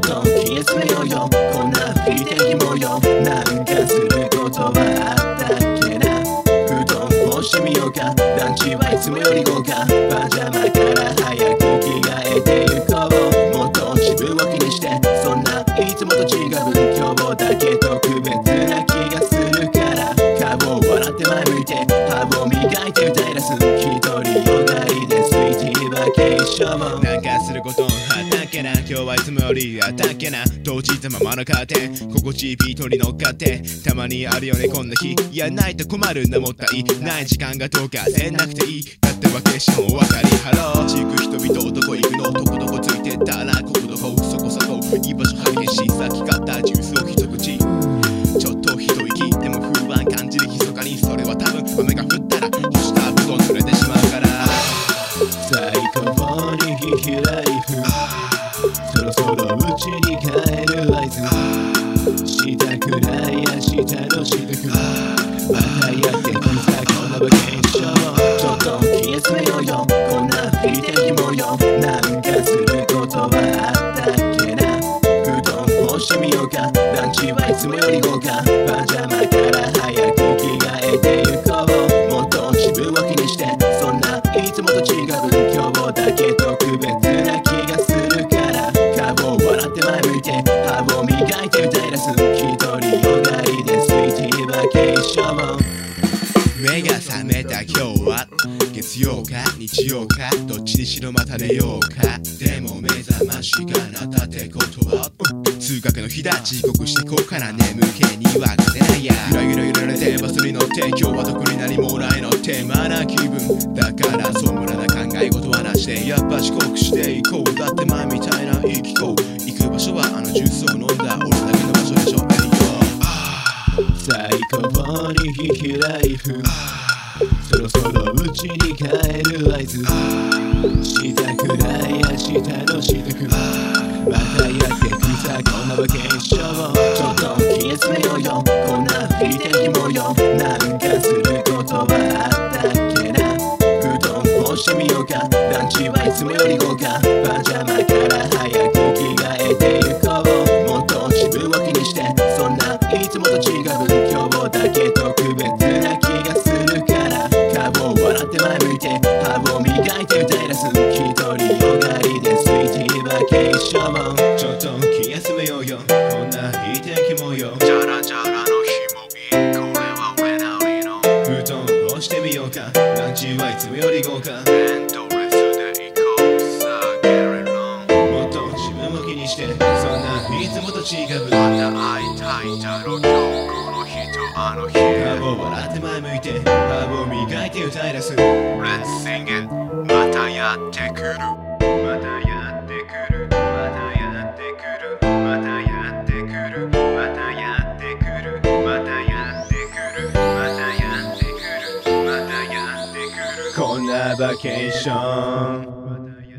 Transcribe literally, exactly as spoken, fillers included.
と気休めようよ、こんな不定期模様。なんかすることはあったっけな。布団干してみようか、ランチはいつもより豪華。パジャマから早く着替えてゆこう。もっと自分を気にして、そんないつもと違う今日だけ特別な気がするから。顔を笑って前向いて、歯を磨いて歌い出す。一人よがりでスイーティーバケーション。 なんかすることあったっけな、今日はいつもよりあったっけな。閉じたままのカーテン、心地いいビートに乗っかって。たまにあるよねこんな日、いやないと困るんだもったいない時間がどうかせなくていい。だってわけしてもお分かり。ハロー地区人々どこ行くの、どこどこついてったらここどこそこそこいい場所発見し、さっき買ったジュースを一口ちょっと一息でも不安感じる密かに。それは多分雨が降ったら干した布団濡れてしまうから。 最高にヒヒライフ、そろそろうちに帰る合図。したくない明日の支度、またやってこのさこんなバケーション。ちょっと気休めようよ、こんな不定期模様。なんかすることはあったっけな。布団干してみようか、ランチはいつもより豪華。パジャマから早く着替えてゆこう。もっと自分を気にして、そんないつもと違う今日だけ特別な気がするから。顔を笑って前向いて、歯を磨いて歌い出す。一人よがりでスイーティーバケーション。 目が覚めた今日は月曜か日曜か、どっちにしろまた寝ようか。でも目覚ましが鳴ったってことは通学の日だ、遅刻してこうかな。眠気には勝てないや。ゆらゆらゆられてバスに乗って、今日は特に何もないのってマナー気分だから。そう無駄な考え事はなしで、やっぱ遅刻していこう。だって前みたいな生きこう。行く場所はあのジュースを飲んだ俺だけの場所でしょ。 最高にヒヒライフ、そろそろうちに帰る合図。したくない明日の支度、またやってくさこんなバケーション。ちょっと気休めようよ、こんな不定期模様。なんかすることはあったっけな。布団干してみようか、ランチはいつもより豪華。パジャマから早く着替えてゆこう。もっと自分を気にして、そんないつもと違う今日だけ特別な気がするから。顔を笑って前向いて、歯を磨いて歌い出す。一人よがりでスイーティーバケーション。 ちょっと気休めようよ、こんな不定期模様。 ジャラジャラの日もいい、これは俺なりの。 布団干してみようか、ランチはいつもより豪華。 エンドレスで行こうさ、ゲレロン。 もっと自分を気にして、そんないつもと違う。 また会いたいだろ、今日この日とあの日。 顔を笑って前向いて、歯を磨いて歌い出す。 Let's sing it、 またやってくる、 またやってくる、またやってくる、またやってくる、またやってくる、またやってくる、またやってくる、またやってくる。こんなバケーション。